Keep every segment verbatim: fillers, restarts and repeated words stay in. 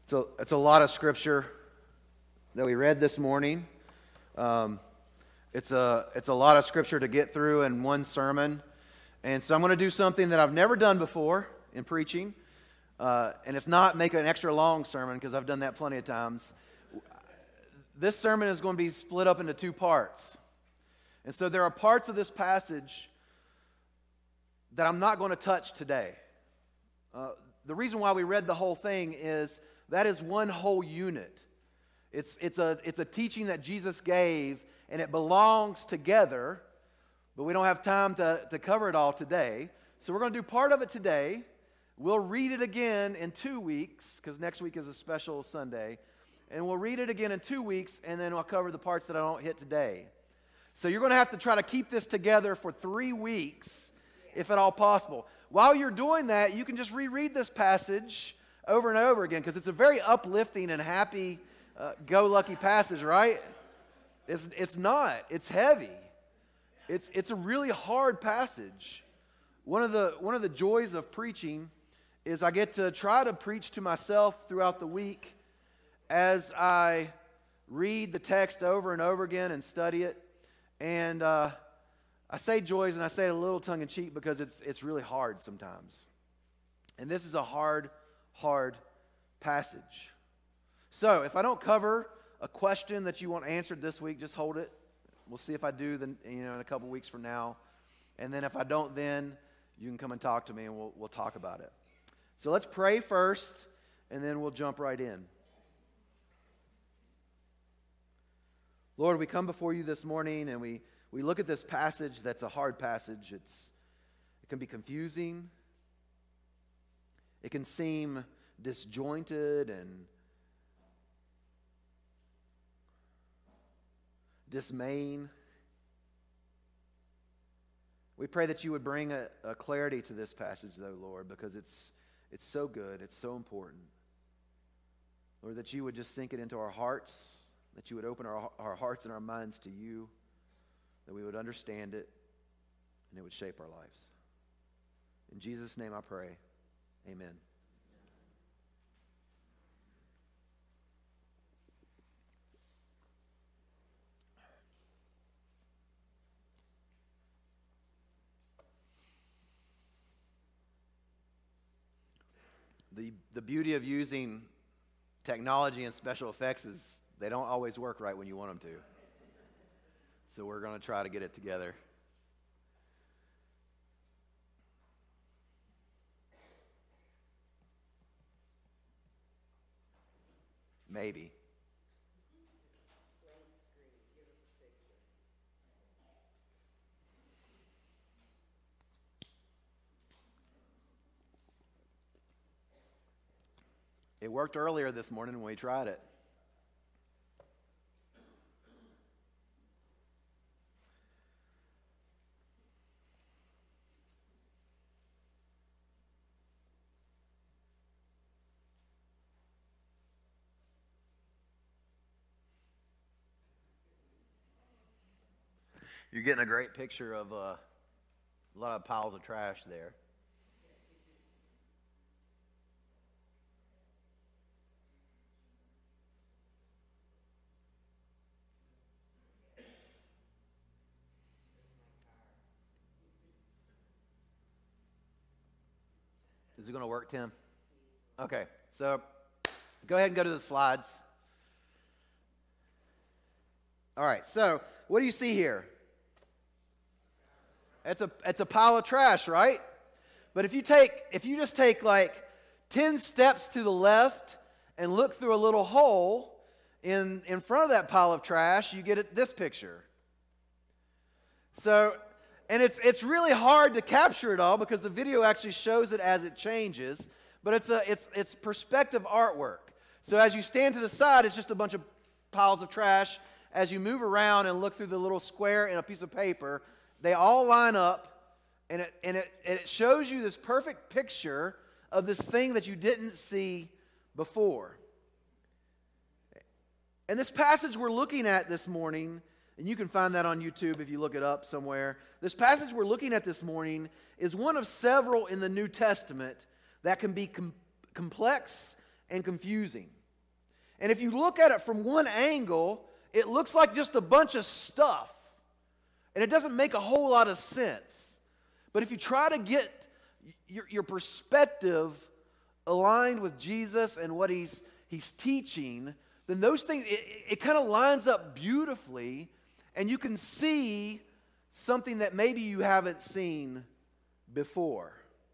It's a, it's a lot of scripture that we read this morning. Um, it's a it's a lot of scripture to get through in one sermon. And so I'm going to do something that I've never done before in preaching. Uh, and it's not make an extra long sermon, because I've done that plenty of times. This sermon is going to be split up into two parts. And so there are parts of this passage that I'm not going to touch today. Uh, the reason why we read the whole thing is that is one whole unit. It's, it's, a, it's a teaching that Jesus gave, and it belongs together, but we don't have time to, to cover it all today. So we're going to do part of it today. We'll read it again in two weeks, because next week is a special Sunday. And we'll read it again in two weeks, and then I'll cover the parts that I don't hit today. So you're going to have to try to keep this together for three weeks, if at all possible. While you're doing that, you can just reread this passage over and over again, because it's a very uplifting and happy, uh, go-lucky passage, right? It's, it's not. It's heavy. It's, it's a really hard passage. One of the, one of the joys of preaching is I get to try to preach to myself throughout the week as I read the text over and over again and study it. And uh, I say joys, and I say it a little tongue-in-cheek, because it's, it's really hard sometimes. And this is a hard hard passage. So, if I don't cover a question that you want answered this week, just hold it. We'll see if I do, then, you know, in a couple weeks from now. And then if I don't, then you can come and talk to me, and we'll we'll talk about it. So let's pray first, and then we'll jump right in. Lord, we come before you this morning, and we we look at this passage that's a hard passage. It's it can be confusing. It can seem disjointed and dismaying. We pray that you would bring a, a clarity to this passage, though, Lord, because it's it's so good, it's so important. Lord, that you would just sink it into our hearts, that you would open our, our hearts and our minds to you, that we would understand it, and it would shape our lives. In Jesus' name I pray. Amen. The, the beauty of using technology and special effects is they don't always work right when you want them to. So we're going to try to get it together. Maybe. It worked earlier this morning when we tried it. You're getting a great picture of uh, a lot of piles of trash there. Is it going to work, Tim? Okay, so go ahead and go to the slides. All right, so what do you see here? It's a it's a pile of trash, right? But if you take if you just take like ten steps to the left and look through a little hole in in front of that pile of trash, you get it, this picture. So, and it's it's really hard to capture it all, because the video actually shows it as it changes, but it's a it's it's perspective artwork. So as you stand to the side, it's just a bunch of piles of trash. As you move around and look through the little square in a piece of paper, they all line up, and it and it and it shows you this perfect picture of this thing that you didn't see before. And this passage we're looking at this morning, and you can find that on YouTube if you look it up somewhere. This passage we're looking at this morning is one of several in the New Testament that can be com- complex and confusing. And if you look at it from one angle, it looks like just a bunch of stuff. And it doesn't make a whole lot of sense. But if you try to get your, your perspective aligned with Jesus and what he's, he's teaching, then those things, it, it kind of lines up beautifully, and you can see something that maybe you haven't seen before.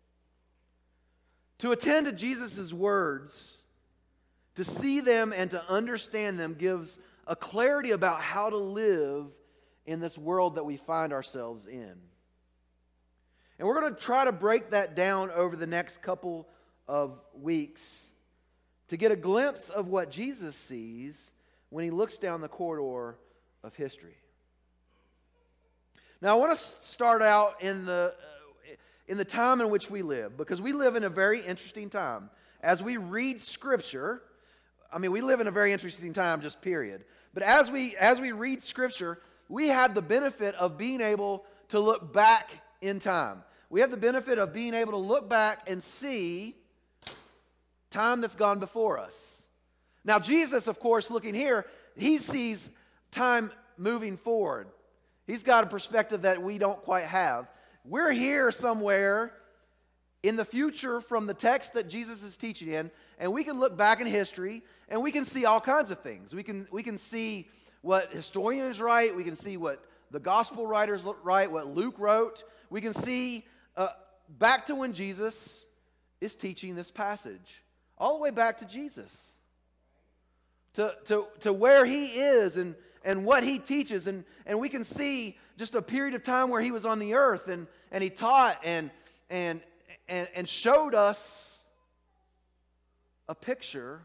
To attend to Jesus' words, to see them and to understand them, gives a clarity about how to live in this world that we find ourselves in. And we're going to try to break that down over the next couple of weeks to get a glimpse of what Jesus sees when he looks down the corridor of history. Now, I want to start out in the, uh, in the time in which we live, because we live in a very interesting time. As we read Scripture, I mean, we live in a very interesting time, just period. But as we, as we read Scripture, we have the benefit of being able to look back in time. We have the benefit of being able to look back and see time that's gone before us. Now, Jesus, of course, looking here, he sees time moving forward. He's got a perspective that we don't quite have. We're here somewhere in the future from the text that Jesus is teaching in, and we can look back in history, and we can see all kinds of things. We can, we can see what historians write. We can see what the gospel writers write, what Luke wrote. We can see uh, back to when Jesus is teaching this passage, all the way back to Jesus, to, to, to where he is and, and what he teaches. And, and we can see just a period of time where he was on the earth and, and he taught and, and, and, and showed us a picture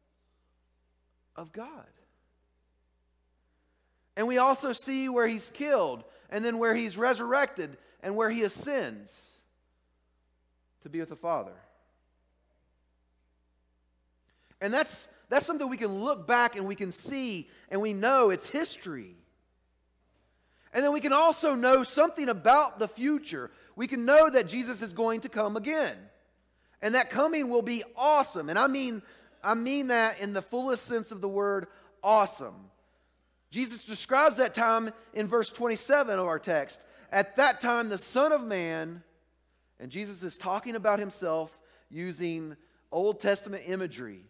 of God. And we also see where he's killed, and then where he's resurrected, and where he ascends to be with the Father. And that's, that's something we can look back and we can see, and we know it's history. And then we can also know something about the future. We can know that Jesus is going to come again. And that coming will be awesome. And I mean, I mean that in the fullest sense of the word, awesome. Jesus describes that time in verse twenty-seven of our text. At that time, the Son of Man, and Jesus is talking about himself using Old Testament imagery.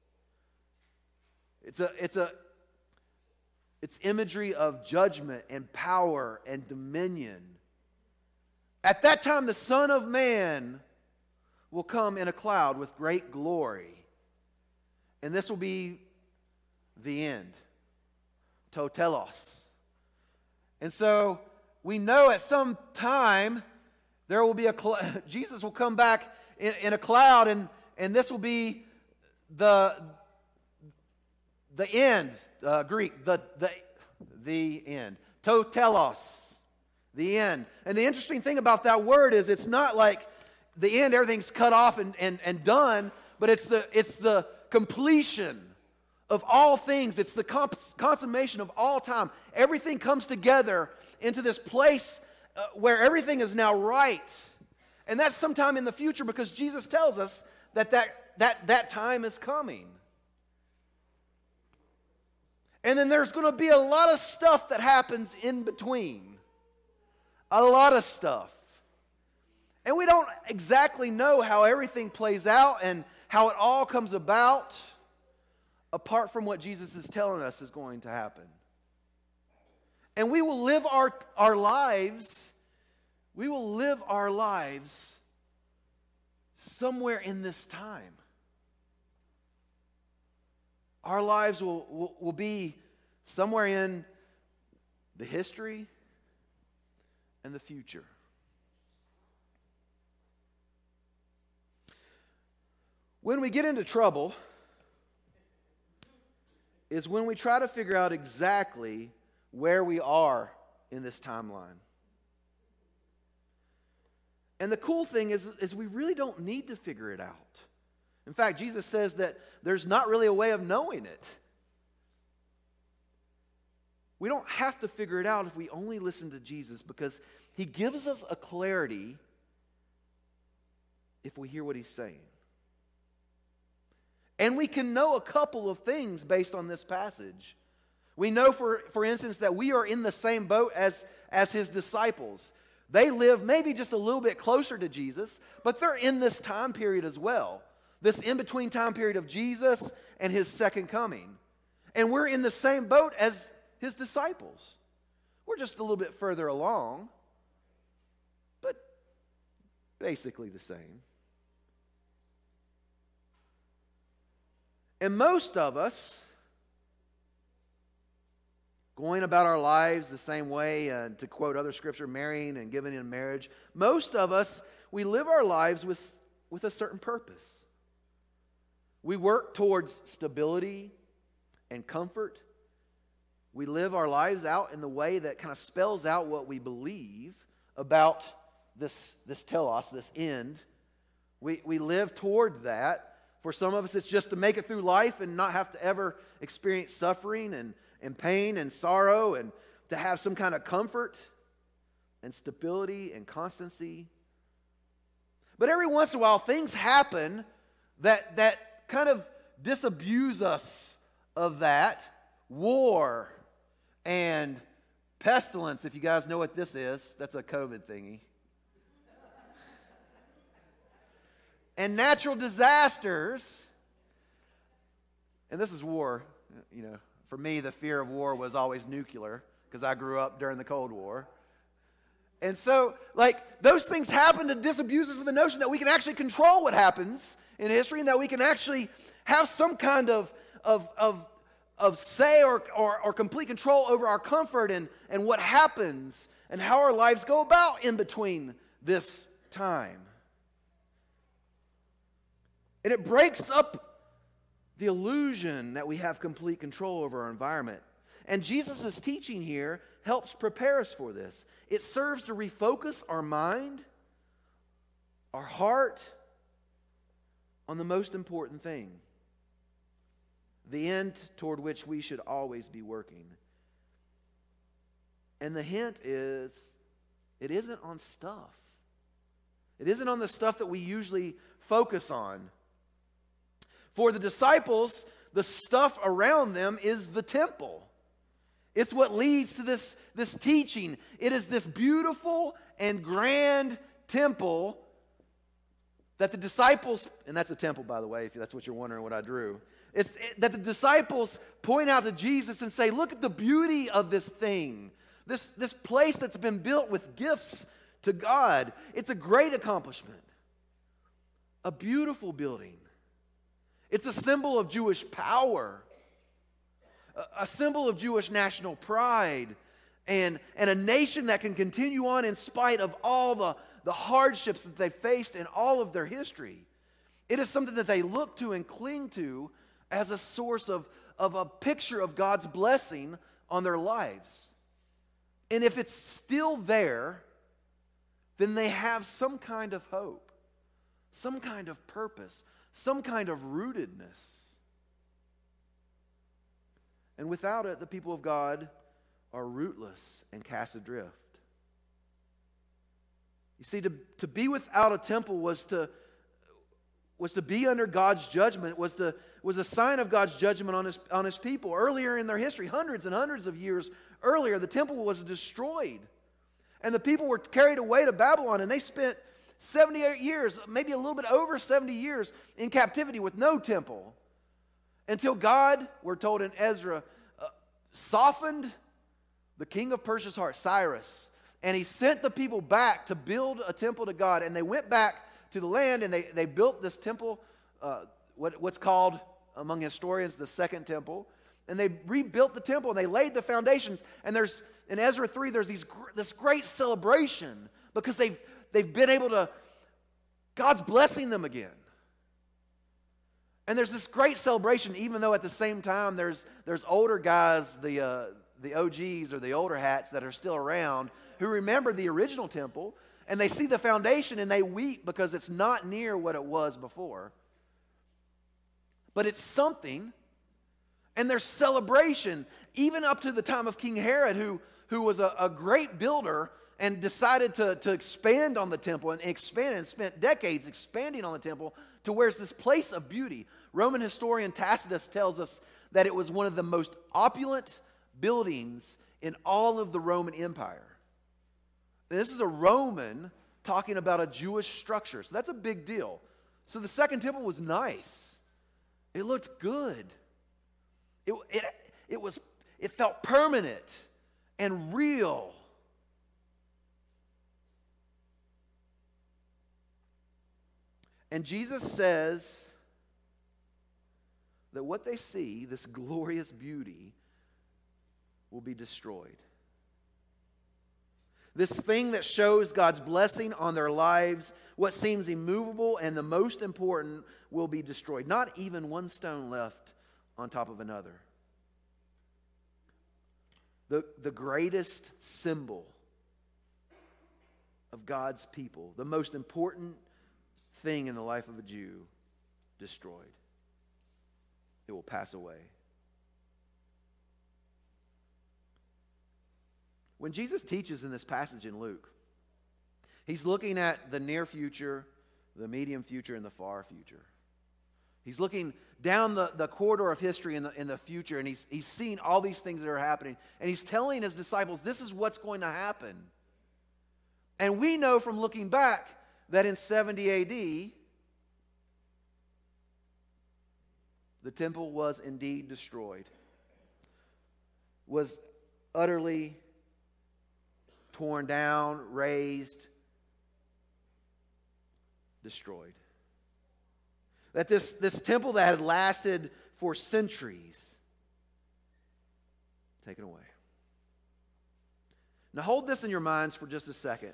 It's a, it's a, it's imagery of judgment and power and dominion. At that time, the Son of Man will come in a cloud with great glory. And this will be the end. Totelos. And so we know at some time there will be a cl- Jesus will come back in, in a cloud, and, and this will be the the end. Uh, Greek, the the the end. Totelos, the end. And the interesting thing about that word is it's not like the end, everything's cut off and, and, and done, but it's the it's the completion of all things. It's the consummation of all time. Everything comes together into this place uh, where everything is now right. And that's sometime in the future, because Jesus tells us that that, that, that time is coming. And then there's going to be a lot of stuff that happens in between. A lot of stuff. And we don't exactly know how everything plays out and how it all comes about, apart from what Jesus is telling us is going to happen. And we will live our, our lives, we will live our lives somewhere in this time. Our lives will, will, will be somewhere in the history and the future. When we get into trouble is when we try to figure out exactly where we are in this timeline. And the cool thing is, is we really don't need to figure it out. In fact, Jesus says that there's not really a way of knowing it. We don't have to figure it out if we only listen to Jesus, because he gives us a clarity if we hear what he's saying. And we can know a couple of things based on this passage. We know, for, for instance, that we are in the same boat as, as his disciples. They live maybe just a little bit closer to Jesus, but they're in this time period as well. This in-between time period of Jesus and his second coming. And we're in the same boat as his disciples. We're just a little bit further along, but basically the same. And most of us, going about our lives the same way, uh, to quote other scripture, marrying and giving in marriage, most of us, we live our lives with, with a certain purpose. We work towards stability and comfort. We live our lives out in the way that kind of spells out what we believe about this, this telos, this end. We, we live toward that. For some of us, it's just to make it through life and not have to ever experience suffering and, and pain and sorrow, and to have some kind of comfort and stability and constancy. But every once in a while, things happen that, that kind of disabuse us of that. War and pestilence, if you guys know what this is, that's a COVID thingy. And natural disasters, and this is war. You know, for me, the fear of war was always nuclear, because I grew up during the Cold War. And so, like, those things happen to disabuse us with the notion that we can actually control what happens in history, and that we can actually have some kind of of of, of say or, or, or complete control over our comfort and, and what happens and how our lives go about in between this time. And it breaks up the illusion that we have complete control over our environment. And Jesus' teaching here helps prepare us for this. It serves to refocus our mind, our heart, on the most important thing, the end toward which we should always be working. And the hint is, it isn't on stuff. It isn't on the stuff that we usually focus on. For the disciples, the stuff around them is the temple. It's what leads to this, this teaching. It is this beautiful and grand temple that the disciples, and that's a temple, by the way, if that's what you're wondering what I drew. It's it, that the disciples point out to Jesus and say, look at the beauty of this thing. This, this place that's been built with gifts to God. It's a great accomplishment. A beautiful building. It's a symbol of Jewish power, a symbol of Jewish national pride, and, and a nation that can continue on in spite of all the, the hardships that they faced in all of their history. It is something that they look to and cling to as a source of, of a picture of God's blessing on their lives. And if it's still there, then they have some kind of hope, some kind of purpose, some kind of rootedness. And without it, the people of God are rootless and cast adrift. You see, to, to be without a temple was to, was to be under God's judgment, was, to, was a sign of God's judgment on his, on his people. Earlier in their history, hundreds and hundreds of years earlier, the temple was destroyed. And the people were carried away to Babylon, and they spent seventy-eight years, maybe a little bit over seventy years in captivity with no temple. Until God, we're told in Ezra, uh, softened the king of Persia's heart, Cyrus, and he sent the people back to build a temple to God. And they went back to the land, and they, they built this temple, uh, what, what's called among historians the Second Temple. And they rebuilt the temple, and they laid the foundations. And there's in Ezra three, there's these this great celebration because they've they've been able to, God's blessing them again. And there's this great celebration, even though at the same time there's there's older guys, the uh, the O Gs or the older hats that are still around who remember the original temple, and they see the foundation and they weep because it's not near what it was before. But it's something. And there's celebration, even up to the time of King Herod, who, who was a, a great builder and decided to, to expand on the temple and expand and spent decades expanding on the temple to where it's this place of beauty. Roman historian Tacitus tells us that it was one of the most opulent buildings in all of the Roman Empire. This is a Roman talking about a Jewish structure, so that's a big deal. So the Second Temple was nice. It looked good. It, it, it, was, it felt permanent and real. And Jesus says that what they see, this glorious beauty, will be destroyed. This thing that shows God's blessing on their lives, what seems immovable and the most important, will be destroyed. Not even one stone left on top of another. The, the greatest symbol of God's people, the most important thing in the life of a Jew, destroyed. It will pass away. When Jesus teaches in this passage in Luke, he's looking at the near future, the medium future, and the far future. He's looking down the, the corridor of history in the, in the future, and he's, he's seeing all these things that are happening. And he's telling his disciples, this is what's going to happen. And we know from looking back that in seventy A D, the temple was indeed destroyed, was utterly torn down, razed, destroyed. That this, this temple that had lasted for centuries, taken away. Now hold this in your minds for just a second.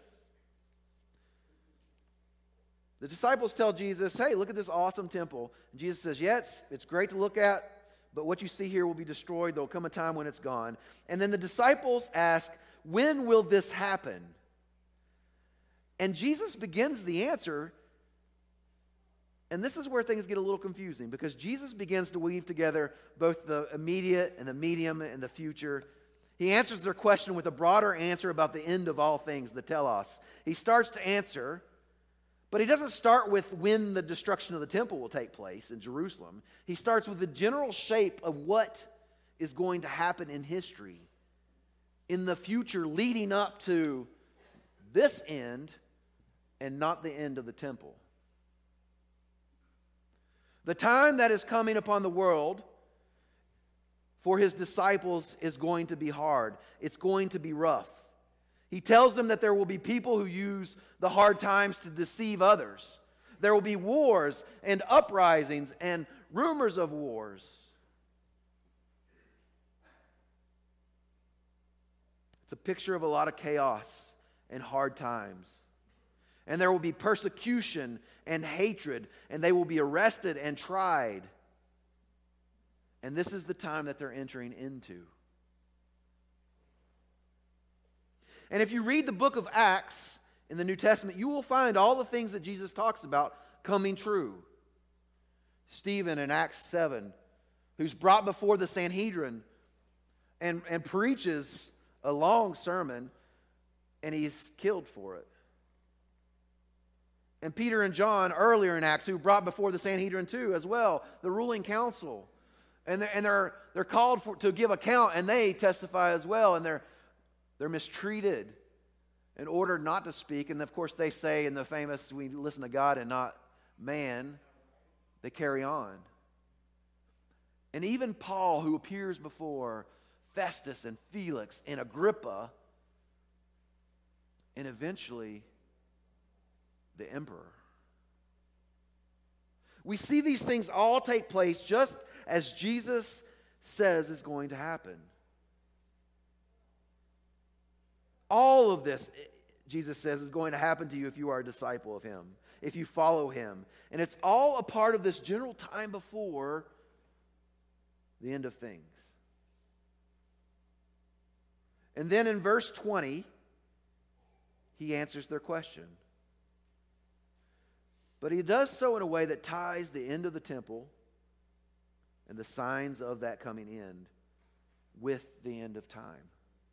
The disciples tell Jesus, hey, look at this awesome temple. And Jesus says, yes, it's great to look at, but what you see here will be destroyed. There will come a time when it's gone. And then the disciples ask, when will this happen? And Jesus begins the answer, and this is where things get a little confusing, because Jesus begins to weave together both the immediate and the medium and the future. He answers their question with a broader answer about the end of all things, the telos. He starts to answer, but he doesn't start with when the destruction of the temple will take place in Jerusalem. He starts with the general shape of what is going to happen in history, in the future leading up to this end and not the end of the temple. The time that is coming upon the world for his disciples is going to be hard. It's going to be rough. He tells them that there will be people who use the hard times to deceive others. There will be wars and uprisings and rumors of wars. It's a picture of a lot of chaos and hard times. And there will be persecution and hatred, and they will be arrested and tried. And this is the time that they're entering into. And if you read the book of Acts in the New Testament, you will find all the things that Jesus talks about coming true. Stephen in Acts seven, who's brought before the Sanhedrin and, and preaches a long sermon, and he's killed for it. And Peter and John earlier in Acts, who brought before the Sanhedrin too as well, the ruling council. And they're, and they're, they're called for, to give account, and they testify as well, and they're, they're mistreated and ordered not to speak. And of course they say in the famous, we listen to God and not man, they carry on. And even Paul, who appears before Festus and Felix and Agrippa, and eventually the emperor. We see these things all take place just as Jesus says is going to happen. All of this, Jesus says, is going to happen to you if you are a disciple of him, if you follow him. And it's all a part of this general time before the end of things. And then in verse twenty, he answers their question. But he does so in a way that ties the end of the temple and the signs of that coming end with the end of time.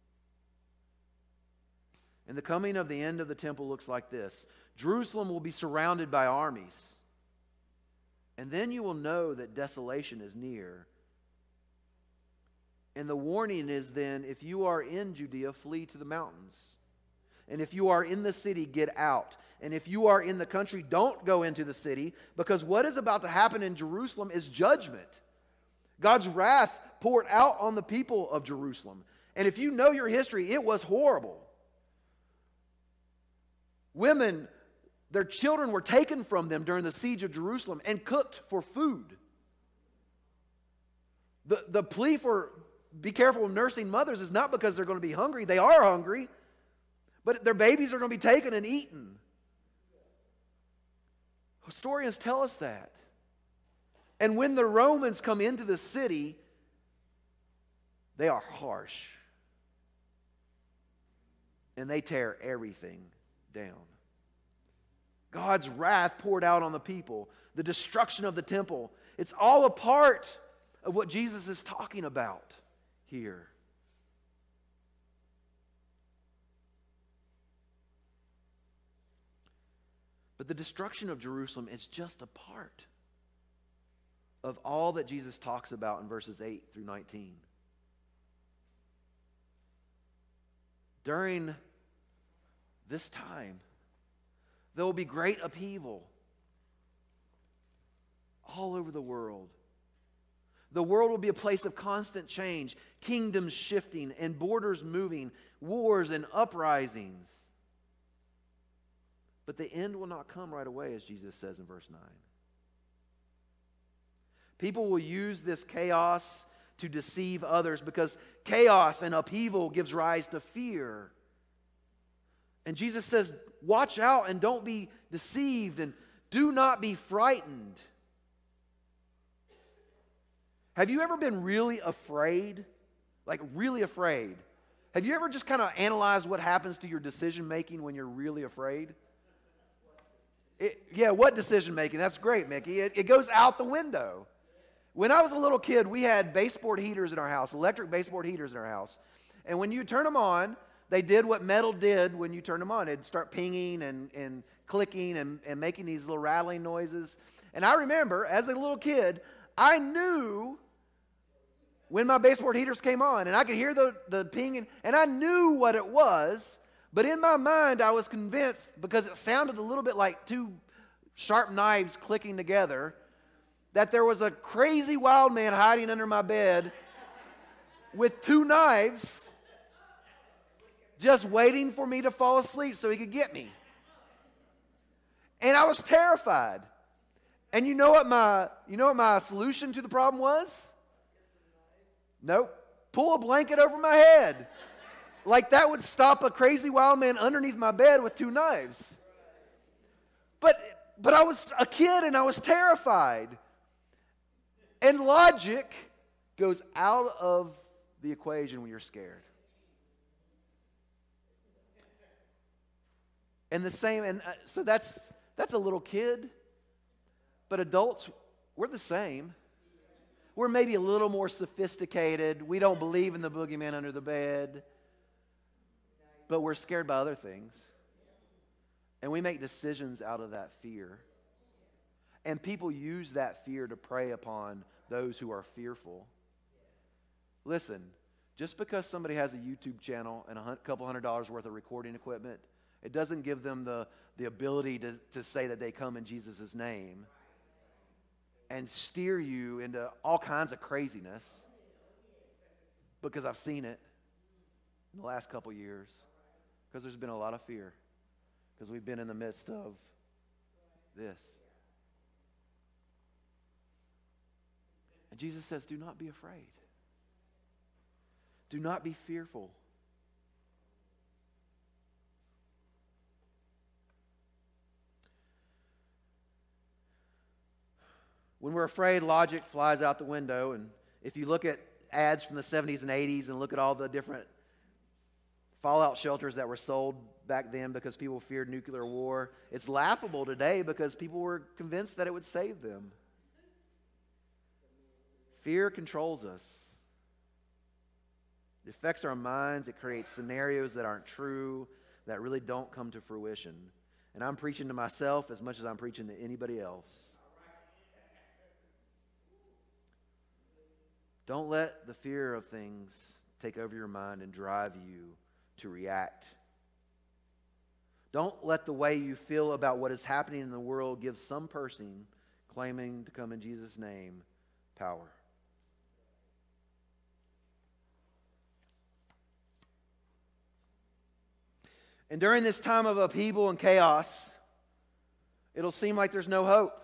And the coming of the end of the temple looks like this. Jerusalem will be surrounded by armies. And then you will know that desolation is near. And the warning is then, if you are in Judea, flee to the mountains. And if you are in the city, get out. And if you are in the country, don't go into the city, because what is about to happen in Jerusalem is judgment. God's wrath poured out on the people of Jerusalem. And if you know your history, it was horrible. Women, their children were taken from them during the siege of Jerusalem and cooked for food. The, the plea for be careful of nursing mothers is not because they're going to be hungry. They are hungry. But their babies are going to be taken and eaten. Historians tell us that. And when the Romans come into the city, they are harsh. And they tear everything down. God's wrath poured out on the people. The destruction of the temple. It's all a part of what Jesus is talking about here. But the destruction of Jerusalem is just a part of all that Jesus talks about in verses eight through nineteen. During this time, there will be great upheaval all over the world. The world will be a place of constant change, kingdoms shifting and borders moving, wars and uprisings. But the end will not come right away, as Jesus says in verse nine. People will use this chaos to deceive others because chaos and upheaval gives rise to fear. And Jesus says, watch out and don't be deceived and do not be frightened. Have you ever been really afraid? Like really afraid? Have you ever just kind of analyzed what happens to your decision making when you're really afraid? It, yeah, what decision making? That's great, Mickey. It, it goes out the window. When I was a little kid, we had baseboard heaters in our house, electric baseboard heaters in our house. And when you turn them on, they did what metal did when you turn them on. It'd start pinging and, and clicking and, and making these little rattling noises. And I remember, as a little kid, I knew when my baseboard heaters came on, and I could hear the, the pinging, and I knew what it was. But in my mind, I was convinced, because it sounded a little bit like two sharp knives clicking together, that there was a crazy wild man hiding under my bed with two knives just waiting for me to fall asleep so he could get me. And I was terrified. And you know what my you know what my solution to the problem was? Nope. Pull a blanket over my head. Like that would stop a crazy wild man underneath my bed with two knives. But but I was a kid and I was terrified. And logic goes out of the equation when you're scared. And the same, and uh, so that's that's a little kid. But adults, we're the same. We're maybe a little more sophisticated. We don't believe in the boogeyman under the bed. But we're scared by other things. And we make decisions out of that fear. And people use that fear to prey upon those who are fearful. Listen, just because somebody has a YouTube channel and a couple hundred dollars worth of recording equipment, it doesn't give them the, the ability to, to say that they come in Jesus' name and steer you into all kinds of craziness, because I've seen it in the last couple years, because there's been a lot of fear, because we've been in the midst of this. And Jesus says, do not be afraid. Do not be fearful. When we're afraid, logic flies out the window. And if you look at ads from the seventies and eighties and look at all the different fallout shelters that were sold back then because people feared nuclear war, it's laughable today because people were convinced that it would save them. Fear controls us. It affects our minds. It creates scenarios that aren't true, that really don't come to fruition. And I'm preaching to myself as much as I'm preaching to anybody else. Don't let the fear of things take over your mind and drive you to react. Don't let the way you feel about what is happening in the world give some person claiming to come in Jesus' name power. And during this time of upheaval and chaos, it'll seem like there's no hope.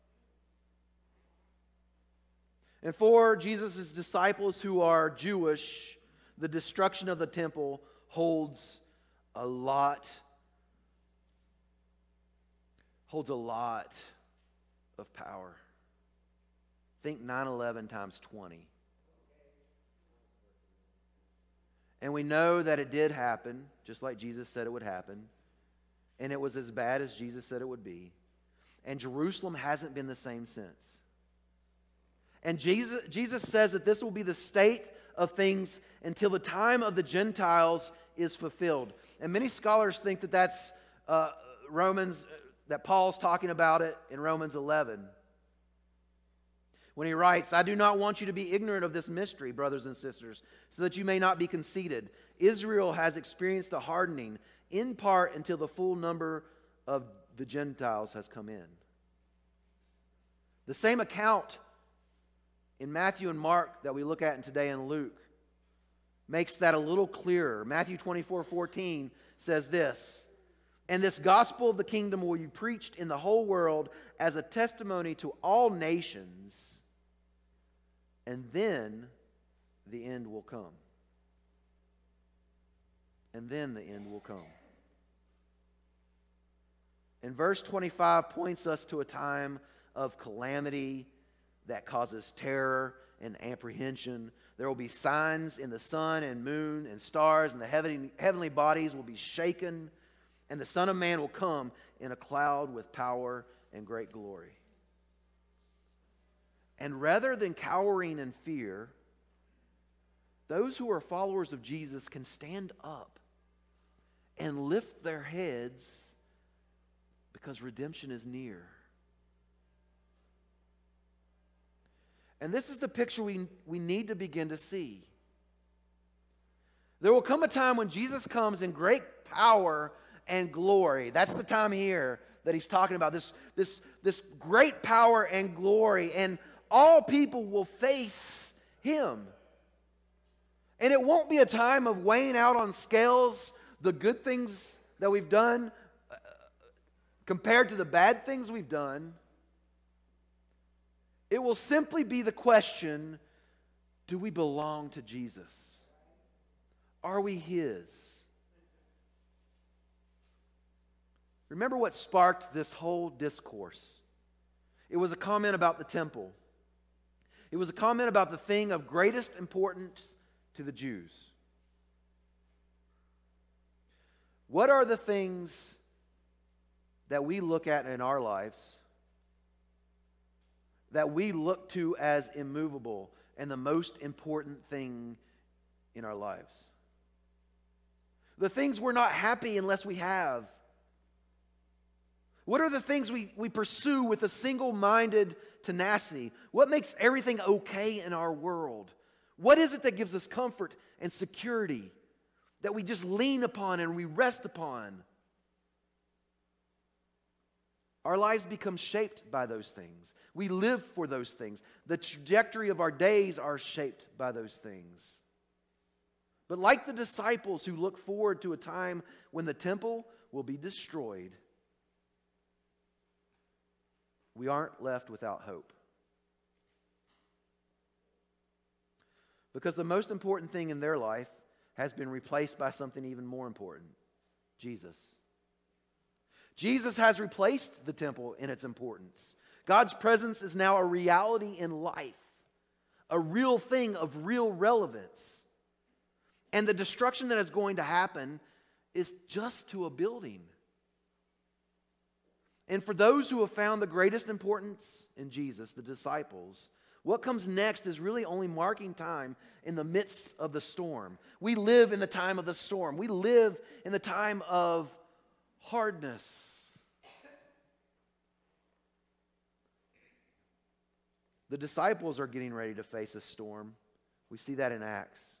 And for Jesus' disciples who are Jewish, the destruction of the temple holds a lot, holds a lot of power. Think nine eleven times twenty. And we know that it did happen, just like Jesus said it would happen. And it was as bad as Jesus said it would be. And Jerusalem hasn't been the same since. And Jesus, Jesus says that this will be the state of things until the time of the Gentiles is fulfilled. And many scholars think that that's uh, Romans, that Paul's talking about it in Romans eleven. When he writes, I do not want you to be ignorant of this mystery, brothers and sisters, so that you may not be conceited. Israel has experienced a hardening, in part until the full number of the Gentiles has come in. The same account in Matthew and Mark that we look at today in Luke makes that a little clearer. Matthew twenty-four fourteen says this, and this gospel of the kingdom will be preached in the whole world as a testimony to all nations, and then the end will come. And then the end will come. And verse twenty-five points us to a time of calamity that causes terror and apprehension. There will be signs in the sun and moon and stars, and the heavenly, heavenly bodies will be shaken, and the Son of Man will come in a cloud with power and great glory. And rather than cowering in fear, those who are followers of Jesus can stand up and lift their heads because redemption is near. And this is the picture we, we need to begin to see. There will come a time when Jesus comes in great power and glory. That's the time here that he's talking about. This, this, this great power and glory. And all people will face him. And it won't be a time of weighing out on scales the good things that we've done uh, compared to the bad things we've done. It will simply be the question, do we belong to Jesus? Are we his? Remember what sparked this whole discourse. It was a comment about the temple. It was a comment about the thing of greatest importance to the Jews. What are the things that we look at in our lives that we look to as immovable and the most important thing in our lives? The things we're not happy unless we have. What are the things we, we pursue with a single-minded tenacity? What makes everything okay in our world? What is it that gives us comfort and security that we just lean upon and we rest upon? Our lives become shaped by those things. We live for those things. The trajectory of our days are shaped by those things. But like the disciples who look forward to a time when the temple will be destroyed, we aren't left without hope. Because the most important thing in their life has been replaced by something even more important: Jesus. Jesus has replaced the temple in its importance. God's presence is now a reality in life, a real thing of real relevance. And the destruction that is going to happen is just to a building. And for those who have found the greatest importance in Jesus, the disciples, what comes next is really only marking time in the midst of the storm. We live in the time of the storm. We live in the time of hardness. The disciples are getting ready to face a storm We see that in Acts.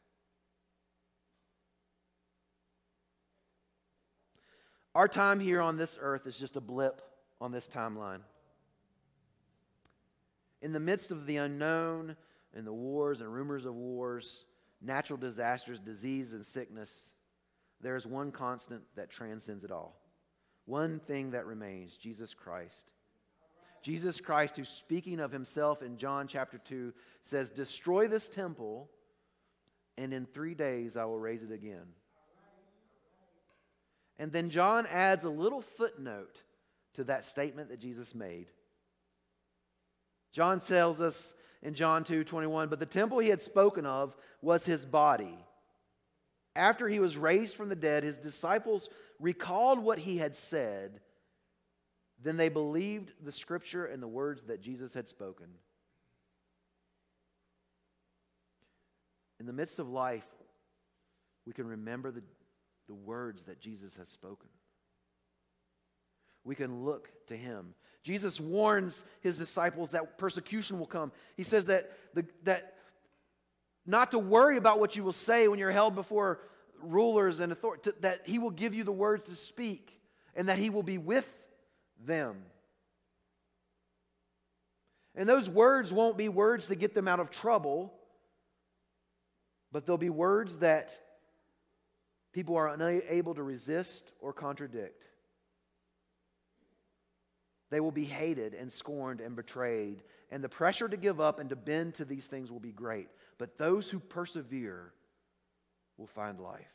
Our time here on this earth is just a blip on this timeline. In the midst of the unknown and the wars and rumors of wars, natural disasters, disease, and sickness, there is one constant that transcends it all. One thing that remains, Jesus Christ. Jesus Christ, who's speaking of himself in John chapter two, says, "Destroy this temple, and in three days I will raise it again." And then John adds a little footnote to that statement that Jesus made. John tells us in John two twenty-one, "But the temple he had spoken of was his body. After he was raised from the dead, his disciples recalled what he had said. Then they believed the scripture and the words that Jesus had spoken." In the midst of life, we can remember the, the words that Jesus has spoken. We can look to him. Jesus warns his disciples that persecution will come. He says that the, that not to worry about what you will say when you're held before rulers and authority, that he will give you the words to speak and that he will be with them. And those words won't be words to get them out of trouble, but they'll be words that people are unable to resist or contradict. They will be hated and scorned and betrayed, and the pressure to give up and to bend to these things will be great. But those who persevere will find life.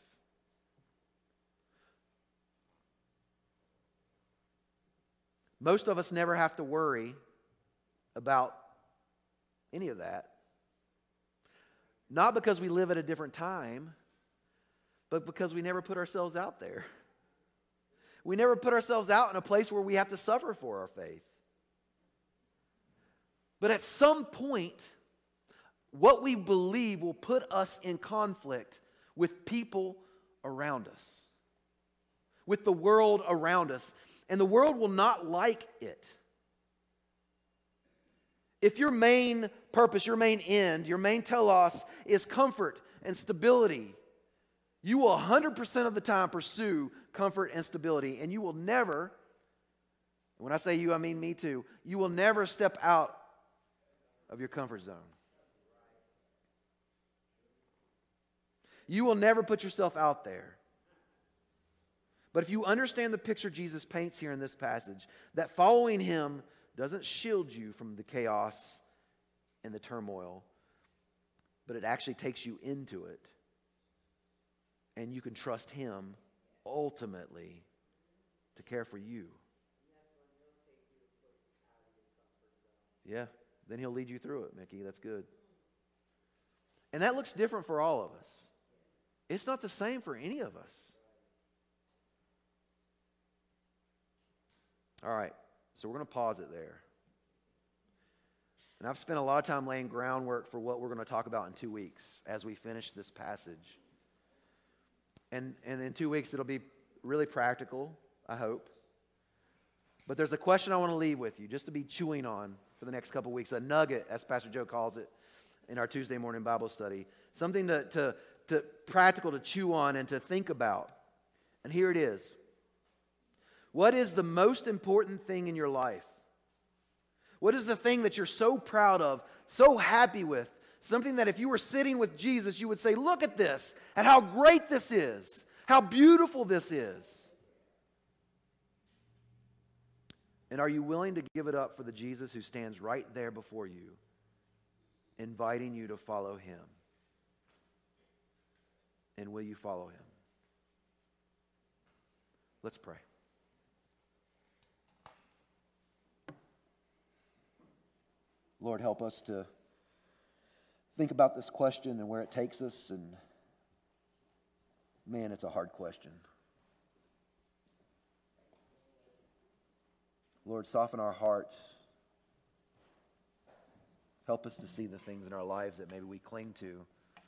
Most of us never have to worry about any of that. Not because we live at a different time, but because we never put ourselves out there. We never put ourselves out in a place where we have to suffer for our faith. But at some point, what we believe will put us in conflict with people around us, with the world around us, and the world will not like it. If your main purpose, your main end, your main telos is comfort and stability, you will one hundred percent of the time pursue comfort and stability, and you will never, when I say you, I mean me too, you will never step out of your comfort zone. You will never put yourself out there. But if you understand the picture Jesus paints here in this passage, that following him doesn't shield you from the chaos and the turmoil, but it actually takes you into it. And you can trust him ultimately to care for you. Yeah, then he'll lead you through it, Mickey. That's good. And that looks different for all of us. It's not the same for any of us. All right, so we're going to pause it there. And I've spent a lot of time laying groundwork for what we're going to talk about in two weeks as we finish this passage. And, and in two weeks, it'll be really practical, I hope. But there's a question I want to leave with you, just to be chewing on for the next couple weeks, a nugget, as Pastor Joe calls it, in our Tuesday morning Bible study. Something to, to, to practical to chew on and to think about. And here it is. What is the most important thing in your life? What is the thing that you're so proud of, so happy with? Something that if you were sitting with Jesus, you would say, look at this, at how great this is, how beautiful this is. And are you willing to give it up for the Jesus who stands right there before you, inviting you to follow him? And will you follow him? Let's pray. Lord, help us to think about this question and where it takes us. And man, it's a hard question. Lord, soften our hearts. Help us to see the things in our lives that maybe we cling to,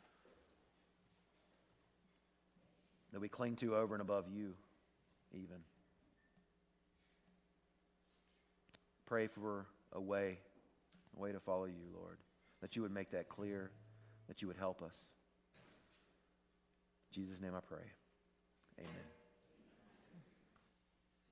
that we cling to over and above you even. Pray for a way, a way to follow you, Lord, that you would make that clear, that you would help us. In Jesus' name I pray. Amen.